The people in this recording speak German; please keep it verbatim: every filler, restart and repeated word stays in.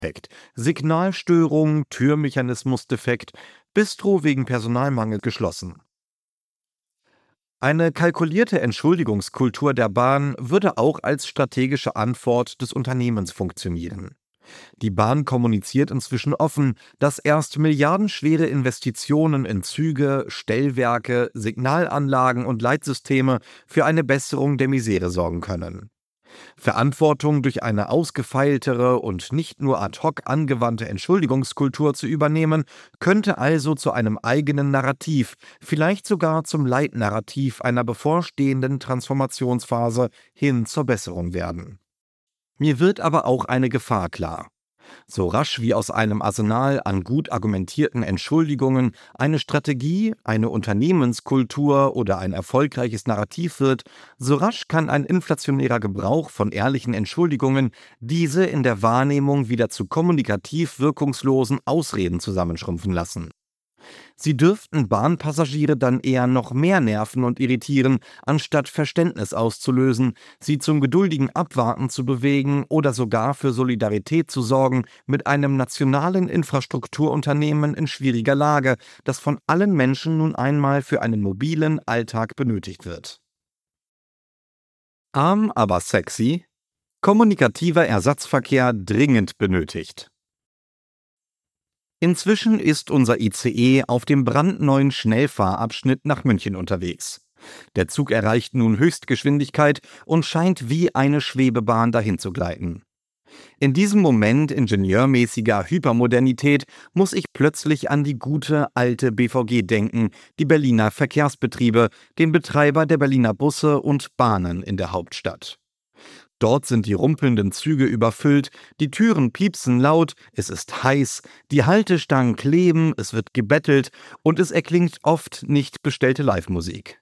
Defekt. Signalstörung, Türmechanismus-Defekt, Bistro wegen Personalmangel geschlossen. Eine kalkulierte Entschuldigungskultur der Bahn würde auch als strategische Antwort des Unternehmens funktionieren. Die Bahn kommuniziert inzwischen offen, dass erst milliardenschwere Investitionen in Züge, Stellwerke, Signalanlagen und Leitsysteme für eine Besserung der Misere sorgen können. Verantwortung durch eine ausgefeiltere und nicht nur ad hoc angewandte Entschuldigungskultur zu übernehmen, könnte also zu einem eigenen Narrativ, vielleicht sogar zum Leitnarrativ einer bevorstehenden Transformationsphase hin zur Besserung werden. Mir wird aber auch eine Gefahr klar. So rasch wie aus einem Arsenal an gut argumentierten Entschuldigungen eine Strategie, eine Unternehmenskultur oder ein erfolgreiches Narrativ wird, so rasch kann ein inflationärer Gebrauch von ehrlichen Entschuldigungen diese in der Wahrnehmung wieder zu kommunikativ wirkungslosen Ausreden zusammenschrumpfen lassen. Sie dürften Bahnpassagiere dann eher noch mehr nerven und irritieren, anstatt Verständnis auszulösen, sie zum geduldigen Abwarten zu bewegen oder sogar für Solidarität zu sorgen mit einem nationalen Infrastrukturunternehmen in schwieriger Lage, das von allen Menschen nun einmal für einen mobilen Alltag benötigt wird. Arm, aber sexy? Kommunikativer Ersatzverkehr dringend benötigt. Inzwischen ist unser I C E auf dem brandneuen Schnellfahrabschnitt nach München unterwegs. Der Zug erreicht nun Höchstgeschwindigkeit und scheint wie eine Schwebebahn dahin zu gleiten. In diesem Moment ingenieurmäßiger Hypermodernität muss ich plötzlich an die gute alte B V G denken, die Berliner Verkehrsbetriebe, den Betreiber der Berliner Busse und Bahnen in der Hauptstadt. Dort sind die rumpelnden Züge überfüllt, die Türen piepsen laut, es ist heiß, die Haltestangen kleben, es wird gebettelt und es erklingt oft nicht bestellte Live-Musik.